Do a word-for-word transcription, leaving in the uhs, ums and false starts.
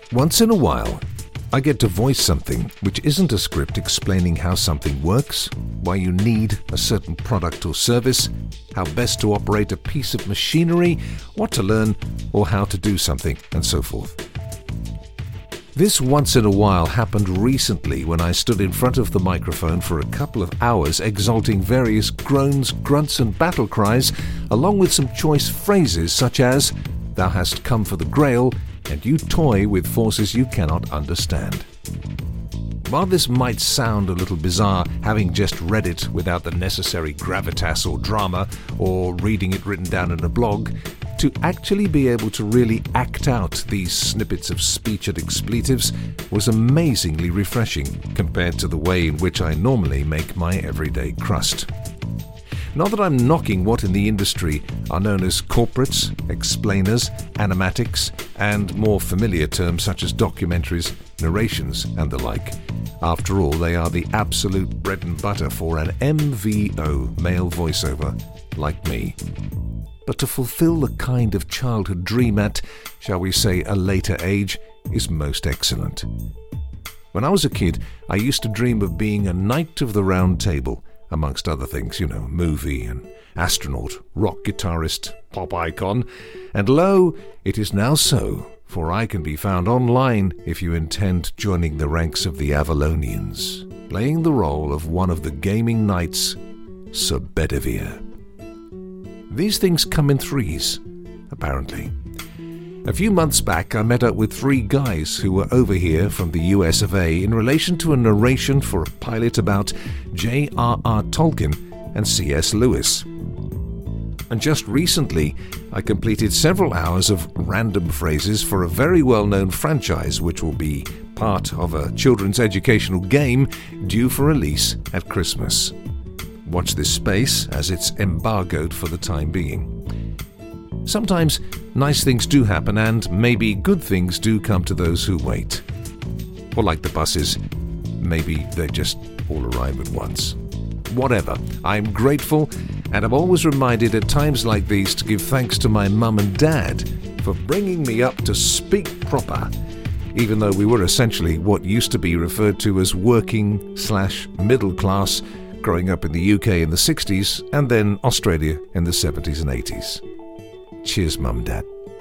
Once in a while, I get to voice something which isn't a script explaining how something works, why you need a certain product or service, how best to operate a piece of machinery, what to learn, or how to do something, and so forth. This once in a while happened recently when I stood in front of the microphone for a couple of hours exalting various groans, grunts, and battle cries, along with some choice phrases such as, "Thou hast come for the Grail," and "You toy with forces you cannot understand." While this might sound a little bizarre, having just read it without the necessary gravitas or drama, or reading it written down in a blog, to actually be able to really act out these snippets of speech and expletives was amazingly refreshing compared to the way in which I normally make my everyday crust. Not that I'm knocking what in the industry are known as corporates, explainers, animatics, and more familiar terms such as documentaries, narrations, and the like. After all, they are the absolute bread and butter for an M V O, male voiceover, like me. But to fulfill the kind of childhood dream at, shall we say, a later age, is most excellent. When I was a kid, I used to dream of being a Knight of the Round Table, amongst other things, you know, movie and astronaut, rock guitarist, pop icon, and lo, it is now so, for I can be found online if you intend joining the ranks of the Avalonians, playing the role of one of the gaming knights, Sir Bedivere. These things come in threes, apparently. A few months back, I met up with three guys who were over here from the U S of A in relation to a narration for a pilot about J R R Tolkien and C S Lewis. And just recently, I completed several hours of random phrases for a very well-known franchise which will be part of a children's educational game due for release at Christmas. Watch this space, as it's embargoed for the time being. Sometimes nice things do happen, and maybe good things do come to those who wait. Or like the buses, maybe they just all arrive at once. Whatever, I'm grateful, and I'm always reminded at times like these to give thanks to my mum and dad for bringing me up to speak proper, even though we were essentially what used to be referred to as working slash middle class, growing up in the U K in the sixties and then Australia in the seventies and eighties. Cheers, Mum and Dad.